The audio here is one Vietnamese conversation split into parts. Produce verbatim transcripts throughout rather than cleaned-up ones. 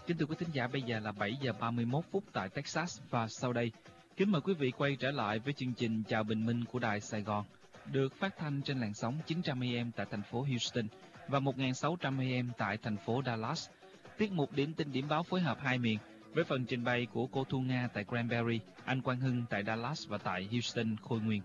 Kính thưa quý thính giả, bây giờ là bảy giờ ba mươi mốt phút tại Texas và sau đây, kính mời quý vị quay trở lại với chương trình Chào Bình Minh của Đài Sài Gòn, được phát thanh trên làn sóng chín trăm a em tại thành phố Houston và một nghìn sáu trăm a em tại thành phố Dallas. Tiết mục Điểm tin điểm báo phối hợp hai miền với phần trình bày của cô Thu Nga tại Granbury, anh Quang Hưng tại Dallas và tại Houston, Khôi Nguyên.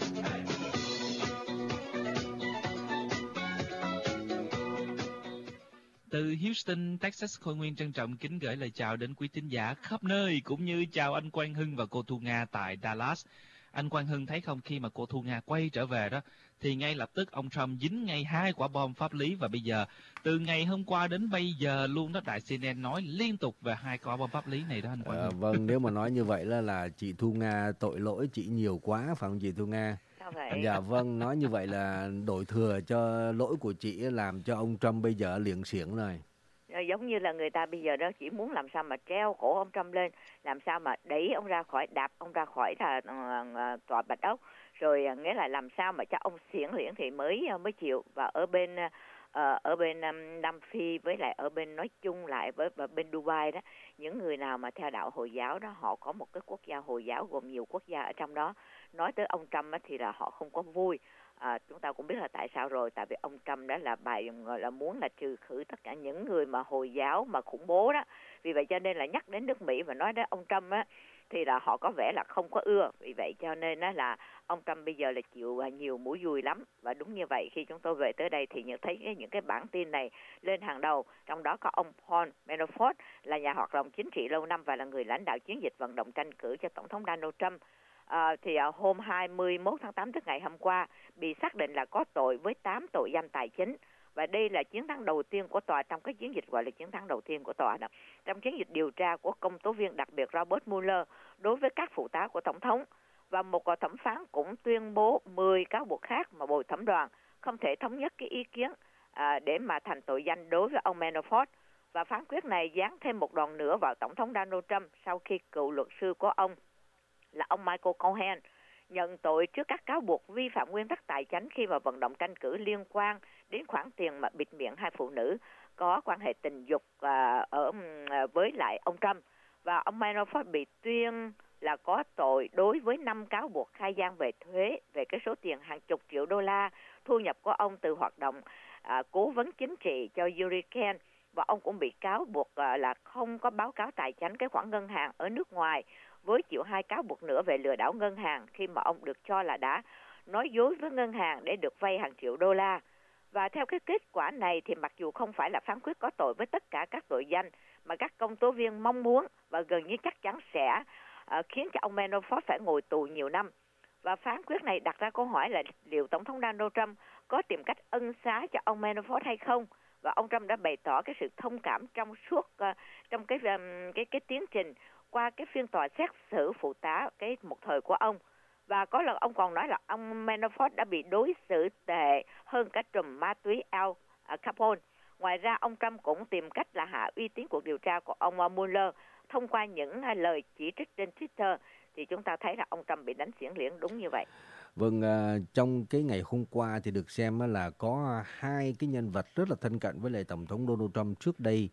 Từ Houston, Texas, Khôi Nguyên trân trọng kính gửi lời chào đến quý thính giả khắp nơi, cũng như chào anh Quang Hưng và cô Thu Nga tại Dallas. Anh Quang Hưng thấy không, khi mà cô Thu Nga quay trở về đó, thì ngay lập tức ông Trump dính ngay hai quả bom pháp lý, và bây giờ từ ngày hôm qua đến bây giờ luôn đó, đài xê en en nói liên tục về hai quả bom pháp lý này đó anh Quang À, Hưng. vâng, nếu mà nói như vậy là là chị Thu Nga tội lỗi chị nhiều quá, phải không chị Thu Nga? Sao vậy? Dạ vâng, nói như vậy là đổi thừa cho lỗi của chị, làm cho ông Trump bây giờ liệng xiểng rồi. Giống như là người ta bây giờ đó chỉ muốn làm sao mà treo cổ ông Trump lên, làm sao mà đẩy ông ra khỏi, đạp ông ra khỏi là uh, tòa Bạch Ốc, rồi uh, nghĩa là làm sao mà cho ông xiển liễn thì mới uh, mới chịu. Và ở bên uh, ở bên um, Nam Phi với lại ở bên nói chung lại với và bên Dubai đó, những người nào mà theo đạo Hồi giáo đó, họ có một cái quốc gia Hồi giáo gồm nhiều quốc gia ở trong đó. Nói tới ông Trump thì là họ không có vui. À, chúng ta cũng biết là tại sao rồi, tại vì ông Trump đó là bài gọi là muốn là trừ khử tất cả những người mà Hồi giáo mà khủng bố đó. Vì vậy cho nên là nhắc đến nước Mỹ và nói đến ông Trump á thì là họ có vẻ là không có ưa. Vì vậy cho nên đó là ông Trump bây giờ là chịu nhiều mũi dùi lắm. Và đúng như vậy, khi chúng tôi về tới đây thì nhận thấy cái, những cái bản tin này lên hàng đầu. Trong đó có ông Paul Manafort là nhà hoạt động chính trị lâu năm và là người lãnh đạo chiến dịch vận động tranh cử cho Tổng thống Donald Trump. À, thì à, hôm hai mươi mốt tháng tám, tức ngày hôm qua, bị xác định là có tội với tám tội danh tài chính. Và đây là chiến thắng đầu tiên của tòa trong cái chiến dịch gọi là chiến thắng đầu tiên của tòa đó. Trong chiến dịch điều tra của công tố viên đặc biệt Robert Mueller đối với các phụ tá của Tổng thống. Và một thẩm phán cũng tuyên bố mười cáo buộc khác mà bồi thẩm đoàn không thể thống nhất cái ý kiến à, để mà thành tội danh đối với ông Manafort. Và phán quyết này giáng thêm một đòn nữa vào Tổng thống Donald Trump sau khi cựu luật sư của ông là ông Michael Cohen nhận tội trước các cáo buộc vi phạm nguyên tắc tài chính khi mà vận động tranh cử liên quan đến khoản tiền mà bịt miệng hai phụ nữ có quan hệ tình dục à, ở à, với lại ông Trump. Và ông Manafort bị tuyên là có tội đối với năm cáo buộc khai gian về thuế về cái số tiền hàng chục triệu đô la thu nhập của ông từ hoạt động à, cố vấn chính trị cho Hurricane. Và ông cũng bị cáo buộc à, là không có báo cáo tài chính cái khoản ngân hàng ở nước ngoài, với chịu hai cáo buộc nữa về lừa đảo ngân hàng khi mà ông được cho là đã nói dối với ngân hàng để được vay hàng triệu đô la. Và theo cái kết quả này thì mặc dù không phải là phán quyết có tội với tất cả các tội danh mà các công tố viên mong muốn và gần như chắc chắn sẽ uh, khiến cho ông Manafort phải ngồi tù nhiều năm. Và phán quyết này đặt ra câu hỏi là liệu Tổng thống Donald Trump có tìm cách ân xá cho ông Manafort hay không? Và ông Trump đã bày tỏ cái sự thông cảm trong suốt uh, trong cái um, cái cái tiến trình qua cái phiên tòa xét xử phụ tá cái một thời của ông. Và có lần ông còn nói là ông Manafort đã bị đối xử tệ hơn cả trùm ma túy Al Capone. Ngoài ra, ông Trump cũng tìm cách là hạ uy tín cuộc điều tra của ông Mueller thông qua những lời chỉ trích trên Twitter. Thì chúng ta thấy là ông Trump bị đánh xiển liễn đúng như vậy. Vâng, trong cái ngày hôm qua thì được xem là có hai cái nhân vật rất là thân cận với lại Tổng thống Donald Trump trước đây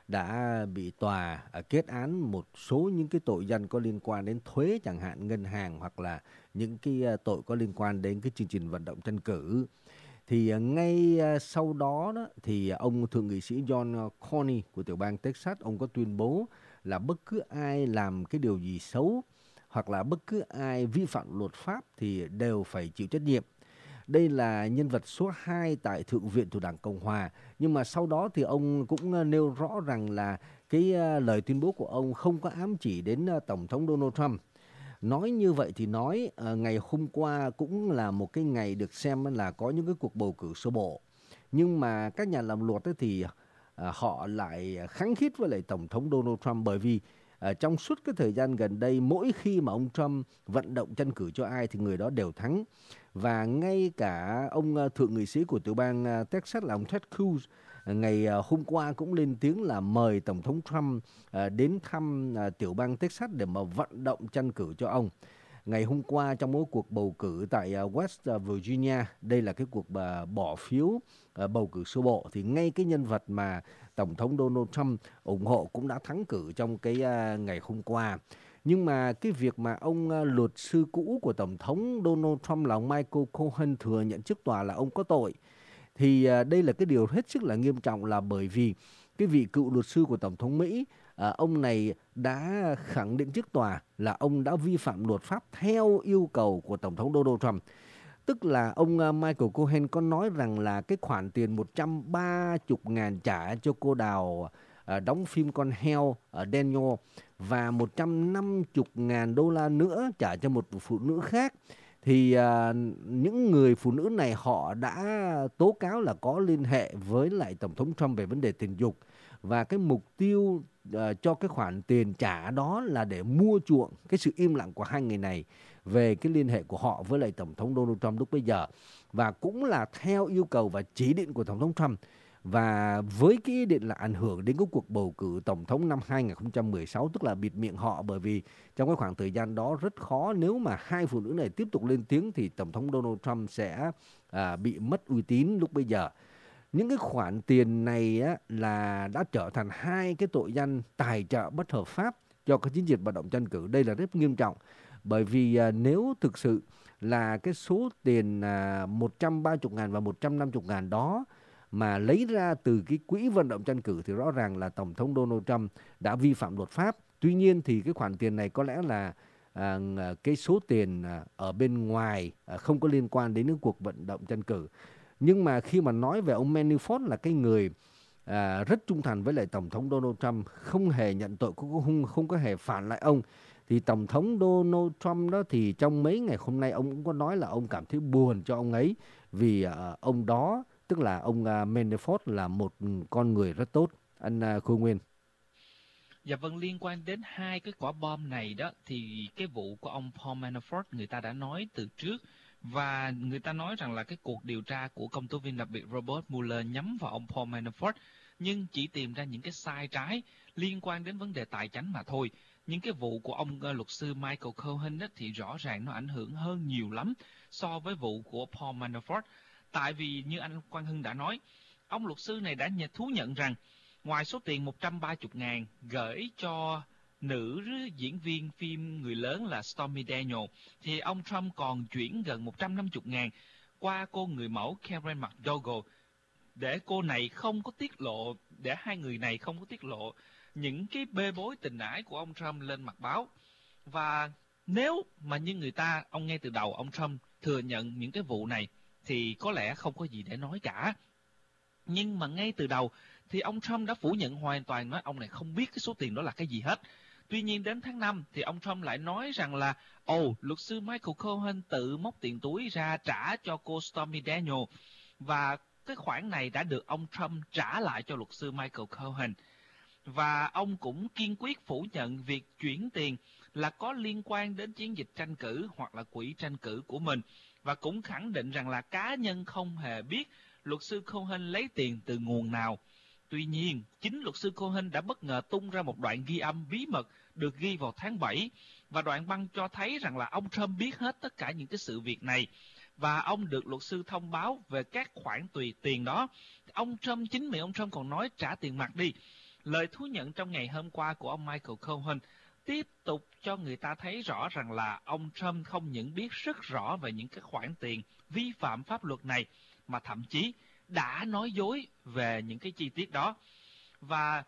đã bị tòa kết án một số những cái tội danh có liên quan đến thuế chẳng hạn, ngân hàng, hoặc là những cái tội có liên quan đến cái chương trình vận động tranh cử. Thì ngay sau đó, đó thì ông thượng nghị sĩ John Cornyn của tiểu bang Texas, ông có tuyên bố là bất cứ ai làm cái điều gì xấu hoặc là bất cứ ai vi phạm luật pháp thì đều phải chịu trách nhiệm. Đây là nhân vật số hai tại Thượng viện thuộc Đảng Cộng Hòa. Nhưng mà sau đó thì ông cũng nêu rõ rằng là cái lời tuyên bố của ông không có ám chỉ đến Tổng thống Donald Trump. Nói như vậy thì nói ngày hôm qua cũng là một cái ngày được xem là có những cái cuộc bầu cử sơ bộ. Nhưng mà các nhà làm luật thì họ lại khăng khít với lại Tổng thống Donald Trump, bởi vì À, trong suốt cái thời gian gần đây, mỗi khi mà ông Trump vận động tranh cử cho ai thì người đó đều thắng. Và ngay cả ông thượng nghị sĩ của tiểu bang Texas là ông Ted Cruz ngày hôm qua cũng lên tiếng là mời Tổng thống Trump à, đến thăm à, tiểu bang Texas để mà vận động tranh cử cho ông. ngày hôm qua trong mỗi cuộc bầu cử tại West Virginia, đây là cái cuộc bỏ phiếu bầu cử sơ bộ, thì ngay cái nhân vật mà Tổng thống Donald Trump ủng hộ cũng đã thắng cử trong cái ngày hôm qua. Nhưng mà cái việc mà ông luật sư cũ của Tổng thống Donald Trump là ông Michael Cohen thừa nhận trước tòa là ông có tội, thì đây là cái điều hết sức là nghiêm trọng, là bởi vì cái vị cựu luật sư của Tổng thống Mỹ, à, ông này đã khẳng định trước tòa là ông đã vi phạm luật pháp theo yêu cầu của Tổng thống Donald Trump. Tức là ông Michael Cohen có nói rằng là cái khoản tiền một trăm ba mươi ngàn trả cho cô đào à, đóng phim con heo ở Daniel và một trăm năm mươi ngàn đô la nữa trả cho một phụ nữ khác, thì à, những người phụ nữ này họ đã tố cáo là có liên hệ với lại Tổng thống Trump về vấn đề tình dục, và cái mục tiêu uh, cho cái khoản tiền trả đó là để mua chuộng cái sự im lặng của hai người này về cái liên hệ của họ với lại Tổng thống Donald Trump lúc bây giờ, và cũng là theo yêu cầu và chỉ định của Tổng thống Trump. Và với cái ý định là ảnh hưởng đến cái cuộc bầu cử Tổng thống năm hai không một sáu, tức là bịt miệng họ, bởi vì trong cái khoảng thời gian đó rất khó, nếu mà hai phụ nữ này tiếp tục lên tiếng thì Tổng thống Donald Trump sẽ à, bị mất uy tín lúc bây giờ. Những cái khoản tiền này á, là đã trở thành hai cái tội danh tài trợ bất hợp pháp cho cái chiến dịch vận động tranh cử. Đây là rất nghiêm trọng, bởi vì à, nếu thực sự là cái số tiền à, một trăm ba mươi ngàn và một trăm năm mươi ngàn đó mà lấy ra từ cái quỹ vận động tranh cử thì rõ ràng là Tổng thống Donald Trump đã vi phạm luật pháp. Tuy nhiên thì cái khoản tiền này có lẽ là à, cái số tiền à, ở bên ngoài à, không có liên quan đến những cuộc vận động tranh cử. Nhưng mà khi mà nói về ông Manafort là cái người à, rất trung thành với lại Tổng thống Donald Trump, không hề nhận tội, cũng không, không có hề phản lại ông, thì Tổng thống Donald Trump đó thì trong mấy ngày hôm nay ông cũng có nói là ông cảm thấy buồn cho ông ấy, vì à, ông đó, tức là ông à, Manafort là một con người rất tốt. Anh à, Khôi Nguyên. Dạ vâng, liên quan đến hai cái quả bom này đó, thì cái vụ của ông Paul Manafort người ta đã nói từ trước, và người ta nói rằng là cái cuộc điều tra của công tố viên đặc biệt Robert Mueller nhắm vào ông Paul Manafort, nhưng chỉ tìm ra những cái sai trái liên quan đến vấn đề tài chính mà thôi. Nhưng cái vụ của ông uh, luật sư Michael Cohen đó, thì rõ ràng nó ảnh hưởng hơn nhiều lắm so với vụ của Paul Manafort. Tại vì như anh Quang Hưng đã nói, ông luật sư này đã nhận, thú nhận rằng ngoài số tiền một trăm ba mươi ngàn gửi cho nữ diễn viên phim người lớn là Stormy Daniel, thì ông Trump còn chuyển gần một trăm năm mươi ngàn qua cô người mẫu Karen McDougal để cô này không có tiết lộ, để hai người này không có tiết lộ những cái bê bối tình ái của ông Trump lên mặt báo. Và nếu mà như người ta, ông ngay từ đầu ông Trump thừa nhận những cái vụ này thì có lẽ không có gì để nói cả. Nhưng mà ngay từ đầu thì ông Trump đã phủ nhận hoàn toàn, nói ông này không biết cái số tiền đó là cái gì hết. Tuy nhiên đến tháng năm thì ông Trump lại nói rằng là ồ, oh, luật sư Michael Cohen tự móc tiền túi ra trả cho cô Stormy Daniel, và cái khoản này đã được ông Trump trả lại cho luật sư Michael Cohen. Và ông cũng kiên quyết phủ nhận việc chuyển tiền là có liên quan đến chiến dịch tranh cử hoặc là quỹ tranh cử của mình, và cũng khẳng định rằng là cá nhân không hề biết luật sư Cohen lấy tiền từ nguồn nào. Tuy nhiên, chính luật sư Cohen đã bất ngờ tung ra một đoạn ghi âm bí mật được ghi vào tháng bảy, và đoạn băng cho thấy rằng là ông Trump biết hết tất cả những cái sự việc này, và ông được luật sư thông báo về các khoản tùy tiền đó. Ông Trump, chính miệng ông Trump còn nói trả tiền mặt đi. Lời thú nhận trong ngày hôm qua của ông Michael Cohen tiếp tục cho người ta thấy rõ rằng là ông Trump không những biết rất rõ về những cái khoản tiền vi phạm pháp luật này, mà thậm chí đã nói dối về những cái chi tiết đó. Và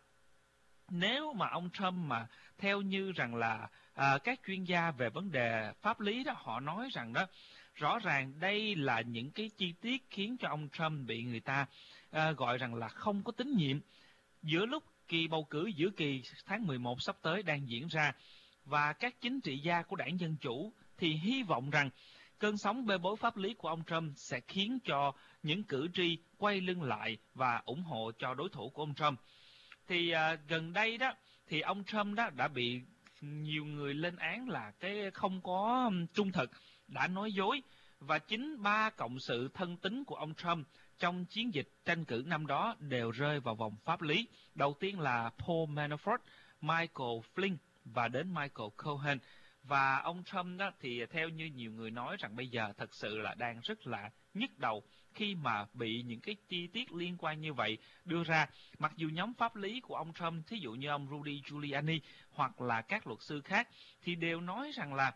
nếu mà ông Trump mà theo như rằng là à, các chuyên gia về vấn đề pháp lý đó, họ nói rằng đó, rõ ràng đây là những cái chi tiết khiến cho ông Trump bị người ta à, gọi rằng là không có tín nhiệm. Giữa lúc kỳ bầu cử giữa kỳ tháng mười một sắp tới đang diễn ra, và các chính trị gia của đảng Dân Chủ thì hy vọng rằng cơn sóng bê bối pháp lý của ông Trump sẽ khiến cho những cử tri quay lưng lại và ủng hộ cho đối thủ của ông Trump. Thì à, gần đây đó thì ông Trump đó đã bị nhiều người lên án là cái không có trung thực, đã nói dối, và chính ba cộng sự thân tín của ông Trump trong chiến dịch tranh cử năm đó đều rơi vào vòng pháp lý. Đầu tiên là Paul Manafort, Michael Flynn và đến Michael Cohen. Và ông Trump đó thì theo như nhiều người nói rằng bây giờ thật sự là đang rất là nhức đầu khi mà bị những cái chi tiết liên quan như vậy đưa ra. Mặc dù nhóm pháp lý của ông Trump, thí dụ như ông Rudy Giuliani hoặc là các luật sư khác, thì đều nói rằng là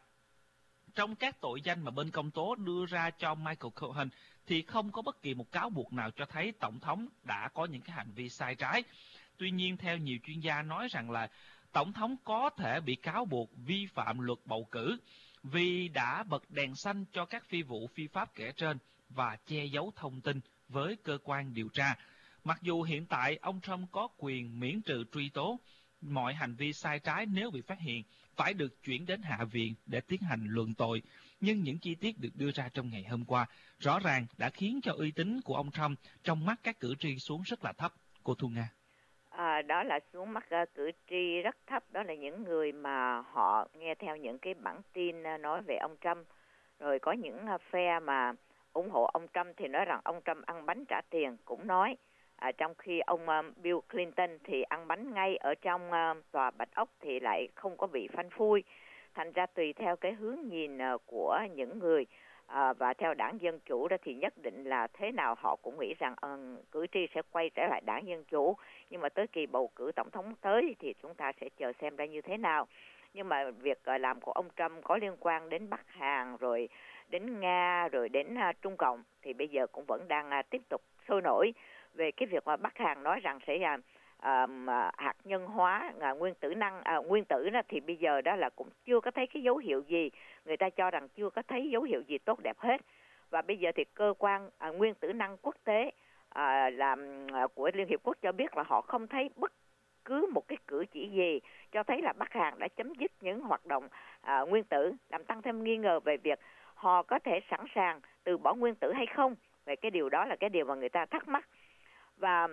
trong các tội danh mà bên công tố đưa ra cho Michael Cohen thì không có bất kỳ một cáo buộc nào cho thấy Tổng thống đã có những cái hành vi sai trái. Tuy nhiên, theo nhiều chuyên gia nói rằng là Tổng thống có thể bị cáo buộc vi phạm luật bầu cử vì đã bật đèn xanh cho các phi vụ phi pháp kể trên và che giấu thông tin với cơ quan điều tra. Mặc dù hiện tại ông Trump có quyền miễn trừ truy tố, mọi hành vi sai trái nếu bị phát hiện phải được chuyển đến Hạ viện để tiến hành luận tội. Nhưng những chi tiết được đưa ra trong ngày hôm qua rõ ràng đã khiến cho uy tín của ông Trump trong mắt các cử tri xuống rất là thấp. Cô Thu Nga. À, đó là xuống mắt uh, cử tri rất thấp. Đó là những người mà họ nghe theo những cái bản tin uh, nói về ông Trump. Rồi có những uh, phe mà ủng hộ ông Trump thì nói rằng ông Trump ăn bánh trả tiền, cũng nói. À, trong khi ông uh, Bill Clinton thì ăn bánh ngay ở trong uh, tòa Bạch Ốc thì lại không có bị phanh phui. Thành ra tùy theo cái hướng nhìn uh, của những người uh, và theo đảng Dân Chủ đó thì nhất định là thế nào họ cũng nghĩ rằng uh, cử tri sẽ quay trở lại đảng Dân Chủ. Nhưng mà tới kỳ bầu cử tổng thống tới thì chúng ta sẽ chờ xem ra như thế nào. Nhưng mà việc uh, làm của ông Trump có liên quan đến Bắc Hàn, rồi đến Nga, rồi đến uh, Trung Cộng thì bây giờ cũng vẫn đang uh, tiếp tục sôi nổi về cái việc mà Bắc Hàn nói rằng sẽ uh, uh, hạt nhân hóa uh, nguyên tử năng uh, nguyên tử đó, thì bây giờ đó là cũng chưa có thấy cái dấu hiệu gì, người ta cho rằng chưa có thấy dấu hiệu gì tốt đẹp hết. Và bây giờ thì cơ quan uh, nguyên tử năng quốc tế uh, làm uh, của Liên Hiệp Quốc cho biết là họ không thấy bất cứ một cái cử chỉ gì cho thấy là Bắc Hàn đã chấm dứt những hoạt động uh, nguyên tử, làm tăng thêm nghi ngờ về việc họ có thể sẵn sàng từ bỏ nguyên tử hay không. Về cái điều đó là cái điều mà người ta thắc mắc. Và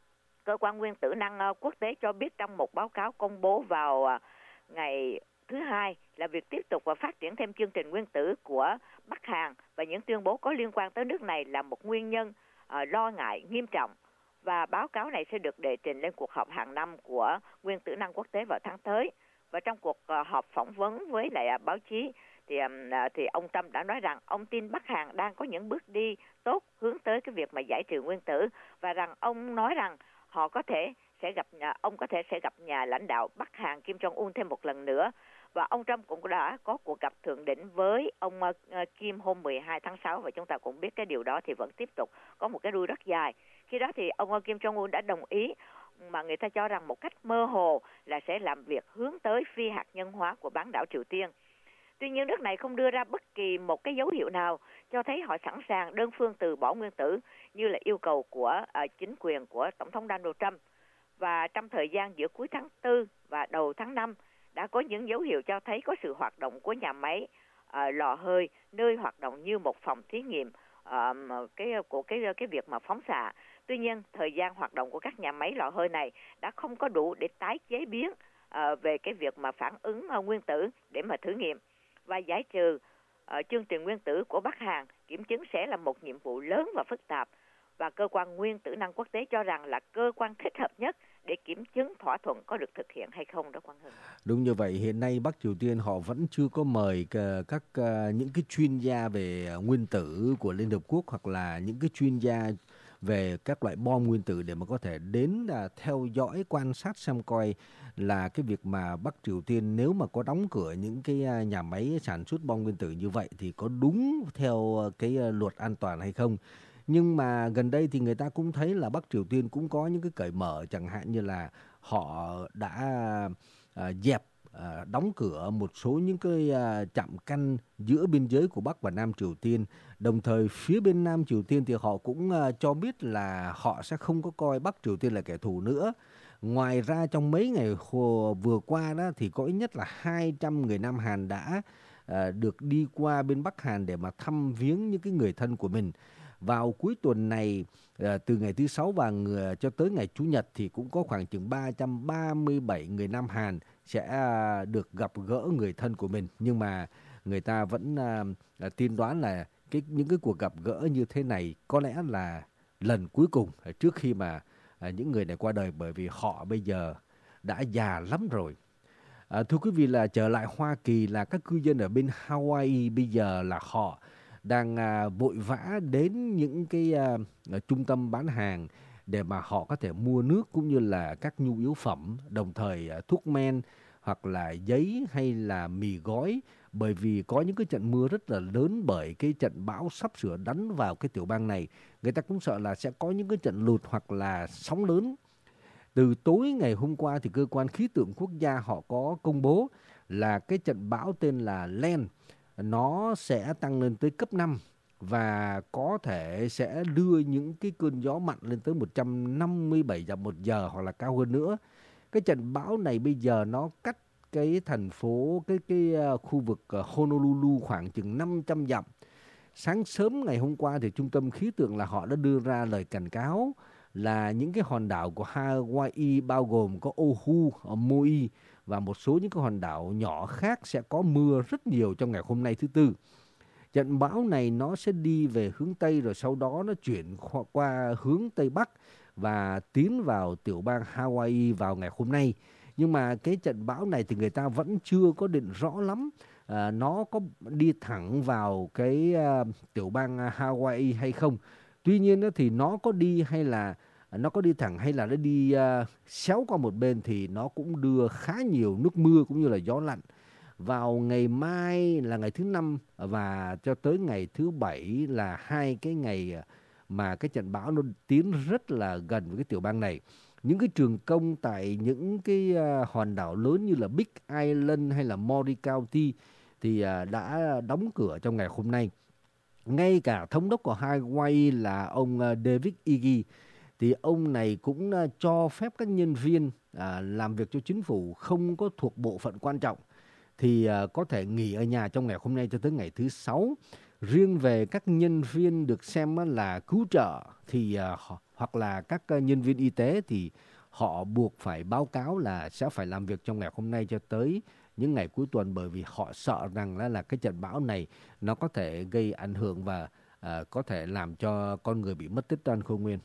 cơ quan nguyên tử năng quốc tế cho biết trong một báo cáo công bố vào ngày thứ Hai là việc tiếp tục và phát triển thêm chương trình nguyên tử của Bắc Hàn và những tuyên bố có liên quan tới nước này là một nguyên nhân uh, lo ngại nghiêm trọng. Và báo cáo này sẽ được đệ trình lên cuộc họp hàng năm của nguyên tử năng quốc tế vào tháng tới. Và trong cuộc uh, họp phỏng vấn với lại uh, báo chí thì uh, thì ông Trump đã nói rằng ông tin Bắc Hàn đang có những bước đi tốt hướng tới cái việc mà giải trừ nguyên tử, và rằng ông nói rằng họ có thể sẽ gặp nhà, ông có thể sẽ gặp nhà lãnh đạo Bắc Hàn Kim Jong Un thêm một lần nữa. Và ông Trump cũng đã có cuộc gặp thượng đỉnh với ông uh, Kim hôm mười hai tháng sáu, và chúng ta cũng biết cái điều đó thì vẫn tiếp tục có một cái đuôi rất dài. Khi đó thì ông uh, Kim Jong Un đã đồng ý, mà người ta cho rằng một cách mơ hồ, là sẽ làm việc hướng tới phi hạt nhân hóa của bán đảo Triều Tiên. Tuy nhiên nước này không đưa ra bất kỳ một cái dấu hiệu nào cho thấy họ sẵn sàng đơn phương từ bỏ nguyên tử như là yêu cầu của uh, chính quyền của Tổng thống Donald Trump. Và trong thời gian giữa cuối tháng tư và đầu tháng năm đã có những dấu hiệu cho thấy có sự hoạt động của nhà máy uh, lò hơi, nơi hoạt động như một phòng thí nghiệm uh, cái của cái cái việc mà phóng xạ. Tuy nhiên thời gian hoạt động của các nhà máy lò hơi này đã không có đủ để tái chế biến uh, về cái việc mà phản ứng uh, nguyên tử để mà thử nghiệm. Và giải trừ uh, chương trình nguyên tử của Bắc Hàn kiểm chứng sẽ là một nhiệm vụ lớn và phức tạp, và cơ quan nguyên tử năng quốc tế cho rằng là cơ quan thích hợp nhất để kiểm chứng thỏa thuận có được thực hiện hay không đó, Quang Hưng. Đúng như vậy, hiện nay Bắc Triều Tiên họ vẫn chưa có mời các những cái chuyên gia về nguyên tử của Liên Hợp Quốc hoặc là những cái chuyên gia về các loại bom nguyên tử để mà có thể đến là theo dõi, quan sát xem coi là cái việc mà Bắc Triều Tiên nếu mà có đóng cửa những cái nhà máy sản xuất bom nguyên tử như vậy thì có đúng theo cái luật an toàn hay không. Nhưng mà gần đây thì người ta cũng thấy là Bắc Triều Tiên cũng có những cái cởi mở, chẳng hạn như là họ đã à, dẹp à, đóng cửa một số những cái à, trạm canh giữa biên giới của Bắc và Nam Triều Tiên. Đồng thời phía bên Nam Triều Tiên thì họ cũng à, cho biết là họ sẽ không có coi Bắc Triều Tiên là kẻ thù nữa. Ngoài ra trong mấy ngày vừa qua đó thì có ít nhất là hai trăm người Nam Hàn đã à, được đi qua bên Bắc Hàn để mà thăm viếng những cái người thân của mình. Vào cuối tuần này, từ ngày thứ Sáu và người, cho tới ngày Chủ nhật thì cũng có khoảng chừng ba trăm ba mươi bảy người Nam Hàn sẽ được gặp gỡ người thân của mình. Nhưng mà người ta vẫn uh, tiên đoán là cái, những cái cuộc gặp gỡ như thế này có lẽ là lần cuối cùng trước khi mà uh, những người này qua đời, bởi vì họ bây giờ đã già lắm rồi. À, thưa quý vị, là trở lại Hoa Kỳ là các cư dân ở bên Hawaii bây giờ là họ đang à, vội vã đến những cái à, à, trung tâm bán hàng để mà họ có thể mua nước cũng như là các nhu yếu phẩm, đồng thời à, thuốc men hoặc là giấy hay là mì gói, bởi vì có những cái trận mưa rất là lớn bởi cái trận bão sắp sửa đánh vào cái tiểu bang này. Người ta cũng sợ là sẽ có những cái trận lụt hoặc là sóng lớn. Từ tối ngày hôm qua thì cơ quan khí tượng quốc gia họ có công bố là cái trận bão tên là Len nó sẽ tăng lên tới cấp năm và có thể sẽ đưa những cái cơn gió mạnh lên tới một trăm năm mươi bảy dặm một giờ hoặc là cao hơn nữa. Cái trận bão này bây giờ nó cách cái thành phố cái cái uh, khu vực uh, Honolulu khoảng chừng năm trăm dặm. Sáng sớm ngày hôm qua thì trung tâm khí tượng là họ đã đưa ra lời cảnh cáo là những cái hòn đảo của Hawaii bao gồm có Oahu, Maui và một số những cái hòn đảo nhỏ khác sẽ có mưa rất nhiều trong ngày hôm nay thứ Tư. Trận bão này nó sẽ đi về hướng Tây rồi sau đó nó chuyển qua hướng Tây Bắc và tiến vào tiểu bang Hawaii vào ngày hôm nay. Nhưng mà cái trận bão này thì người ta vẫn chưa có định rõ lắm à, nó có đi thẳng vào cái à, tiểu bang Hawaii hay không. Tuy nhiên đó, thì nó có đi hay là nó có đi thẳng hay là nó đi uh, xéo qua một bên thì nó cũng đưa khá nhiều nước mưa cũng như là gió lạnh. Vào ngày mai là ngày thứ năm và cho tới ngày thứ bảy là hai cái ngày mà cái trận bão nó tiến rất là gần với cái tiểu bang này. Những cái trường công tại những cái uh, hòn đảo lớn như là Big Island hay là Maury County thì uh, đã đóng cửa trong ngày hôm nay. Ngay cả thống đốc của Hawaii là ông uh, David Ige thì ông này cũng uh, cho phép các nhân viên uh, làm việc cho chính phủ không có thuộc bộ phận quan trọng thì uh, có thể nghỉ ở nhà trong ngày hôm nay cho tới ngày thứ sáu. Riêng về các nhân viên được xem uh, là cứu trợ thì uh, hoặc là các uh, nhân viên y tế thì họ buộc phải báo cáo là sẽ phải làm việc trong ngày hôm nay cho tới những ngày cuối tuần, bởi vì họ sợ rằng là, là cái trận bão này nó có thể gây ảnh hưởng và uh, có thể làm cho con người bị mất tích trên Khôi Nguyên.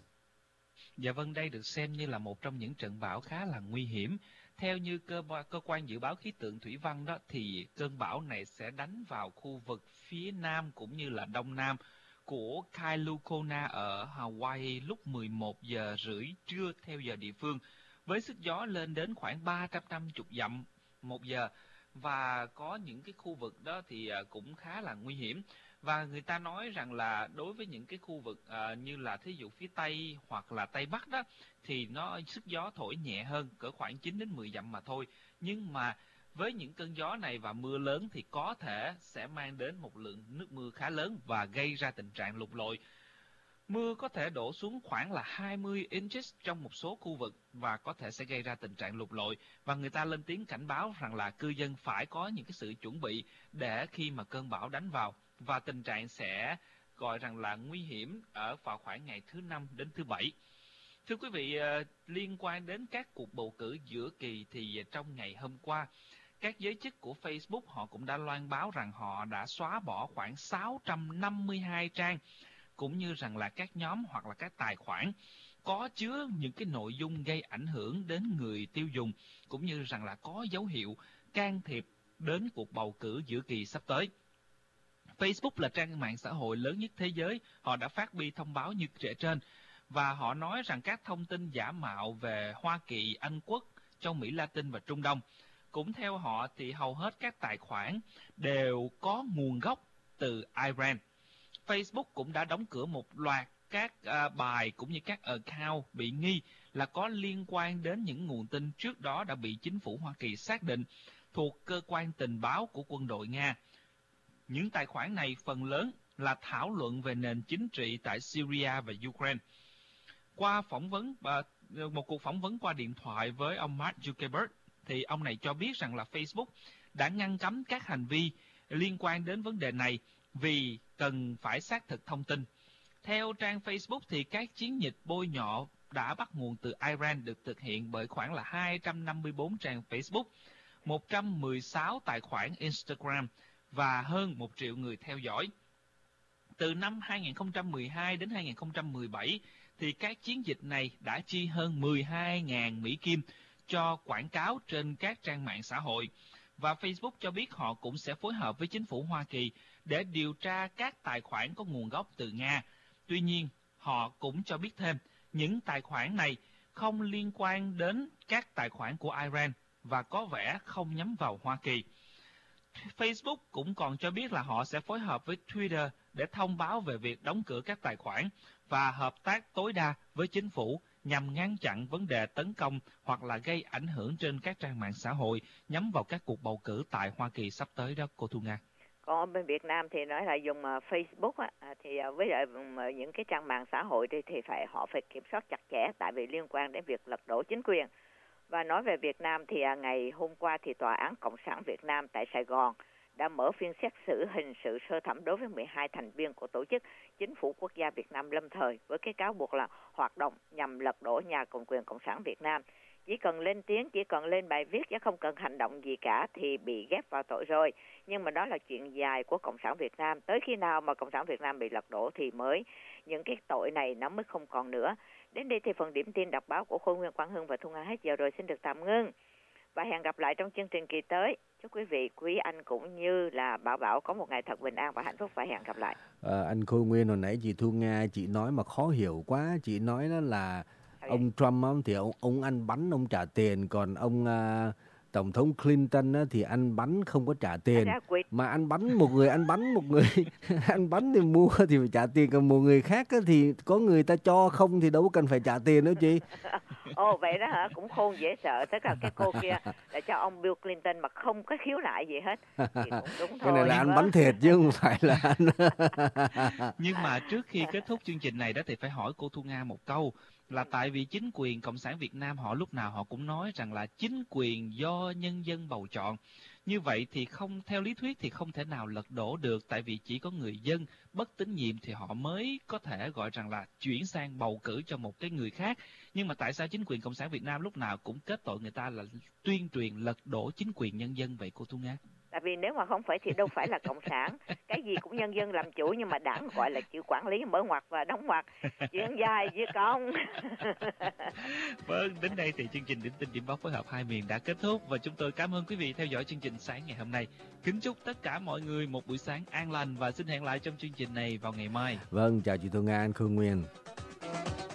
Dạ vâng, đây được xem như là một trong những trận bão khá là nguy hiểm. Theo như cơ, cơ quan dự báo khí tượng thủy văn đó thì cơn bão này sẽ đánh vào khu vực phía nam cũng như là đông nam của Kailua Kona ở Hawaii lúc mười một giờ rưỡi trưa theo giờ địa phương, với sức gió lên đến khoảng ba trăm năm mươi dặm một giờ, và có những cái khu vực đó thì cũng khá là nguy hiểm. Và người ta nói rằng là đối với những cái khu vực uh, như là thí dụ phía Tây hoặc là Tây Bắc đó thì nó sức gió thổi nhẹ hơn cỡ khoảng chín đến mười dặm mà thôi. Nhưng mà với những cơn gió này và mưa lớn thì có thể sẽ mang đến một lượng nước mưa khá lớn và gây ra tình trạng lụt lội. Mưa có thể đổ xuống khoảng là hai mươi inches trong một số khu vực và có thể sẽ gây ra tình trạng lụt lội. Và người ta lên tiếng cảnh báo rằng là cư dân phải có những cái sự chuẩn bị để khi mà cơn bão đánh vào. Và tình trạng sẽ gọi rằng là nguy hiểm ở vào khoảng ngày thứ năm đến thứ bảy. Thưa quý vị, liên quan đến các cuộc bầu cử giữa kỳ thì trong ngày hôm qua, các giới chức của Facebook họ cũng đã loan báo rằng họ đã xóa bỏ khoảng sáu trăm năm mươi hai trang, cũng như rằng là các nhóm hoặc là các tài khoản có chứa những cái nội dung gây ảnh hưởng đến người tiêu dùng, cũng như rằng là có dấu hiệu can thiệp đến cuộc bầu cử giữa kỳ sắp tới. Facebook là trang mạng xã hội lớn nhất thế giới, họ đã phát đi thông báo như trên, và họ nói rằng các thông tin giả mạo về Hoa Kỳ, Anh Quốc, châu Mỹ Latin và Trung Đông. Cũng theo họ thì hầu hết các tài khoản đều có nguồn gốc từ Iran. Facebook cũng đã đóng cửa một loạt các uh, bài cũng như các account bị nghi là có liên quan đến những nguồn tin trước đó đã bị chính phủ Hoa Kỳ xác định thuộc cơ quan tình báo của quân đội Nga. Những tài khoản này phần lớn là thảo luận về nền chính trị tại Syria và Ukraine. Qua phỏng vấn một cuộc phỏng vấn qua điện thoại với ông Mark Zuckerberg thì ông này cho biết rằng là Facebook đã ngăn cấm các hành vi liên quan đến vấn đề này vì cần phải xác thực thông tin. Theo trang Facebook thì các chiến dịch bôi nhọ đã bắt nguồn từ Iran được thực hiện bởi khoảng là hai trăm năm mươi tư trang Facebook, một trăm mười sáu tài khoản Instagram và hơn một triệu người theo dõi. Từ năm hai nghìn không trăm mười hai đến hai nghìn không trăm mười bảy thì các chiến dịch này đã chi hơn mười hai nghìn Mỹ Kim cho quảng cáo trên các trang mạng xã hội. Và Facebook cho biết họ cũng sẽ phối hợp với chính phủ Hoa Kỳ để điều tra các tài khoản có nguồn gốc từ Nga. Tuy nhiên, họ cũng cho biết thêm, những tài khoản này không liên quan đến các tài khoản của Iran và có vẻ không nhắm vào Hoa Kỳ. Facebook cũng còn cho biết là họ sẽ phối hợp với Twitter để thông báo về việc đóng cửa các tài khoản và hợp tác tối đa với chính phủ nhằm ngăn chặn vấn đề tấn công hoặc là gây ảnh hưởng trên các trang mạng xã hội nhắm vào các cuộc bầu cử tại Hoa Kỳ sắp tới đó, cô Thu Nga. Còn bên Việt Nam thì nói là dùng uh, Facebook á, thì uh, với lại uh, những cái trang mạng xã hội thì, thì phải họ phải kiểm soát chặt chẽ, tại vì liên quan đến việc lật đổ chính quyền. Và nói về Việt Nam thì uh, ngày hôm qua thì Tòa án Cộng sản Việt Nam tại Sài Gòn đã mở phiên xét xử hình sự sơ thẩm đối với mười hai thành viên của tổ chức Chính phủ Quốc gia Việt Nam lâm thời với cái cáo buộc là hoạt động nhằm lật đổ nhà cầm quyền Cộng sản Việt Nam. Chỉ cần lên tiếng, chỉ cần lên bài viết chứ không cần hành động gì cả thì bị ghép vào tội rồi. Nhưng mà đó là chuyện dài của Cộng sản Việt Nam. Tới khi nào mà Cộng sản Việt Nam bị lật đổ thì mới những cái tội này nó mới không còn nữa. Đến đây thì phần điểm tin đọc báo của Khôi Nguyên, Quang Hưng và Thu Nga hết giờ rồi, xin được tạm ngưng. Và hẹn gặp lại trong chương trình kỳ tới. Chúc quý vị, quý anh cũng như là Bảo Bảo có một ngày thật bình an và hạnh phúc và hẹn gặp lại. À, anh Khôi Nguyên, hồi nãy chị Thu Nga chị nói mà khó hiểu quá. Chị nói đó là ông Trump ông, thì ông, ông ăn bánh ông trả tiền, còn ông uh, Tổng thống Clinton á, thì ăn bánh không có trả tiền. Mà ăn bánh một người ăn bánh một người ăn bánh thì mua thì phải trả tiền, còn một người khác á, thì có người ta cho không thì đâu cần phải trả tiền đâu chị. Ồ vậy đó hả? Cũng khôn dễ sợ. Tức là cái cô kia là cho ông Bill Clinton mà không có khiếu nại gì hết thì cũng đúng thôi. Cái này là ăn bánh thiệt chứ không phải là ăn. Nhưng mà trước khi kết thúc chương trình này đó thì phải hỏi cô Thu Nga một câu, là tại vì chính quyền Cộng sản Việt Nam họ lúc nào họ cũng nói rằng là chính quyền do nhân dân bầu chọn. Như vậy thì không, theo lý thuyết thì không thể nào lật đổ được, tại vì chỉ có người dân bất tín nhiệm thì họ mới có thể gọi rằng là chuyển sang bầu cử cho một cái người khác. Nhưng mà tại sao chính quyền Cộng sản Việt Nam lúc nào cũng kết tội người ta là tuyên truyền lật đổ chính quyền nhân dân vậy cô Thu Nga? Tại vì nếu mà không phải thì đâu phải là cộng sản. Cái gì cũng nhân dân làm chủ, nhưng mà đảng gọi là chịu quản lý, mở ngoặt và đóng ngoặt. Chuyện dài với công. Vâng, đến đây thì chương trình Điểm tin Điểm báo phối hợp hai miền đã kết thúc. Và chúng tôi cảm ơn quý vị theo dõi chương trình sáng ngày hôm nay. Kính chúc tất cả mọi người một buổi sáng an lành và xin hẹn lại trong chương trình này vào ngày mai. Vâng, chào chị Thu Nga, anh Khương Nguyên.